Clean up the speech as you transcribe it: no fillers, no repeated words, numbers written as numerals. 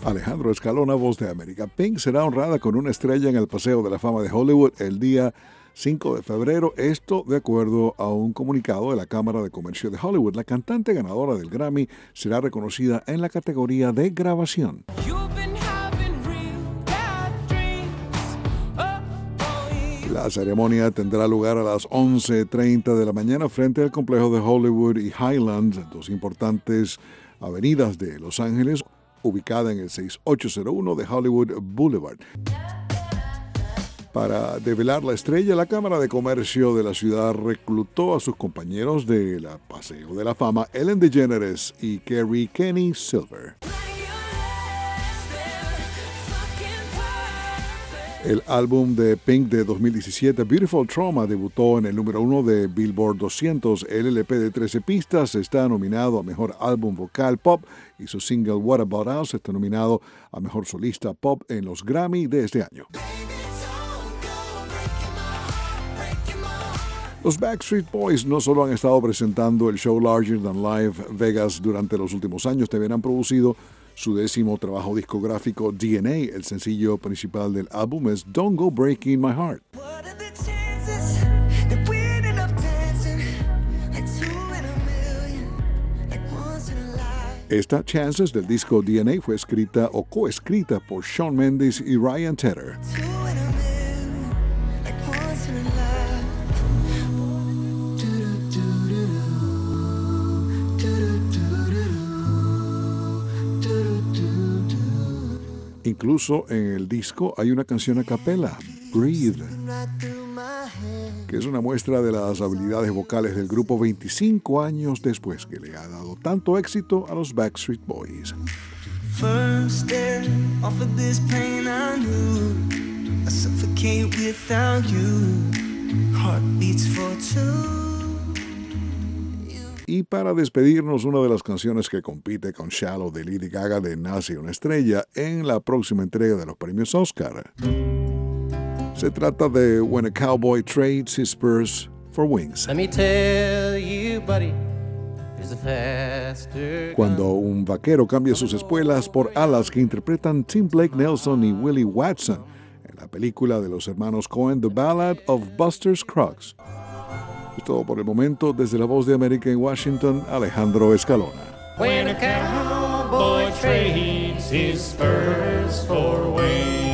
Alejandro Escalona, Voz de América. Pink será honrada con una estrella en el Paseo de la Fama de Hollywood el día 5 de febrero, esto de acuerdo a un comunicado de la Cámara de Comercio de Hollywood. La cantante ganadora del Grammy será reconocida en la categoría de grabación. La ceremonia tendrá lugar a las 11:30 de la mañana frente al complejo de Hollywood y Highland, dos importantes avenidas de Los Ángeles, ubicada en el 6801 de Hollywood Boulevard. Para develar la estrella, la Cámara de Comercio de la ciudad reclutó a sus compañeros de la Paseo de la Fama, Ellen DeGeneres y Kerry Kenny Silver. El álbum de Pink de 2017, Beautiful Trauma, debutó en el número 1 de Billboard 200. El LP de 13 pistas está nominado a Mejor Álbum Vocal Pop y su single What About Us está nominado a Mejor Solista Pop en los Grammy de este año. Los Backstreet Boys no solo han estado presentando el show Larger Than Life Vegas durante los últimos años, también han producido su 10º trabajo discográfico, DNA. El sencillo principal del álbum es Don't Go Breaking My Heart. Esta Chances del disco DNA fue escrita o coescrita por Shawn Mendes y Ryan Tedder. Incluso en el disco hay una canción a capela, Breathe, que es una muestra de las habilidades vocales del grupo 25 años después que le ha dado tanto éxito a los Backstreet Boys. First day off of this pain I knew I suffocate without you. Heartbeats for two. Y para despedirnos, una de las canciones que compite con Shallow de Lady Gaga de Nace una estrella en la próxima entrega de los premios Oscar. Se trata de When a Cowboy Trades His Spurs for Wings. Let me tell you, buddy, there's a faster... Cuando un vaquero cambia sus espuelas por alas, que interpretan Tim Blake Nelson y Willie Watson en la película de los hermanos Coen, The Ballad of Buster Scruggs. Es todo por el momento. Desde la Voz de América en Washington, Alejandro Escalona. When a cowboy trades his spurs for wings.